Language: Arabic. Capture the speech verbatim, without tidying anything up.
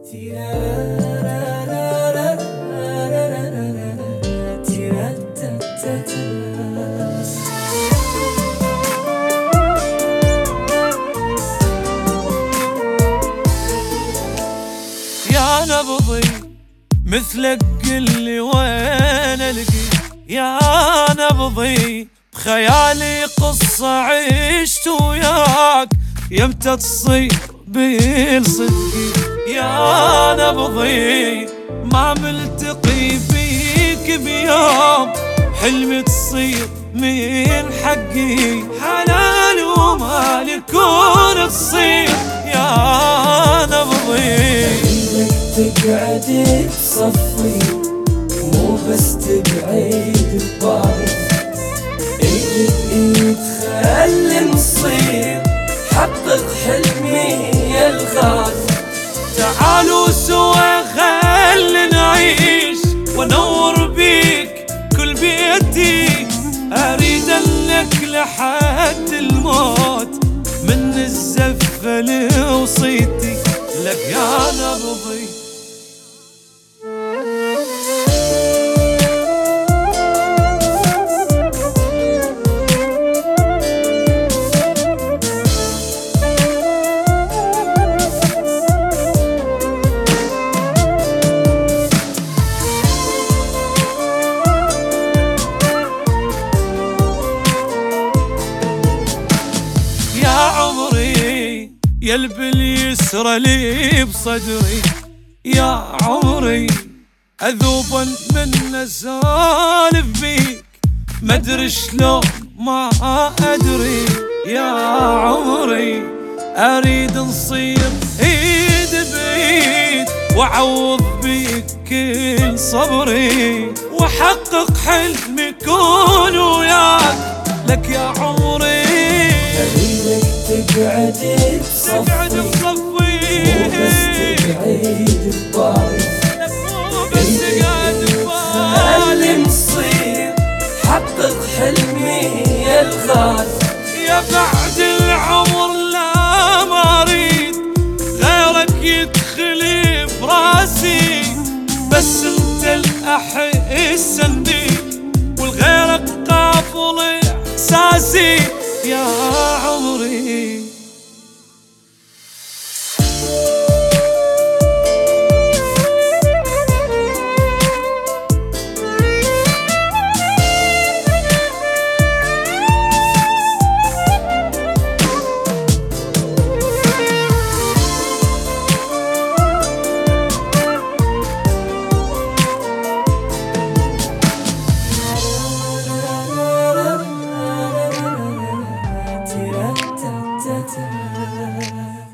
يا نبضي مثلك قلي وين القي، يا نبضي بخيالي قصة عشت وياك يمتى تصير بالصدق. يا نبضي ما ملتقي فيك بيوم حلمي تصير من حقي، حلال وما يكون تصير يا نبضي. تقعد بصفي مو بس تقعد ببالي، ايد ايد خلي نصير حقق حلمي يا الغالي. تعالوا سوا خلي نعيش وانور بيك كل بيتي، اريد انك لحد الموت من الزفة لوصيتي لك يا نبضي. يا اليسرى لي بصدري، يا عمري اذوبا من اسالف بيك، ما ادري شلون ما ادري. يا عمري اريد نصير ايد بايد واعوض بيك كل صبري، واحقق حلمي كون وياك لك يا عمري. تقعد بصفي مو بس تقعد ببالي، خلي نصير حقق حلمي يا الغالي. يا بعد العمر لا ما اريد غيرك يدخل براسي، بس انت الاحس بيك والغيرك قافل احساسي يا عمري. Ta ta ta.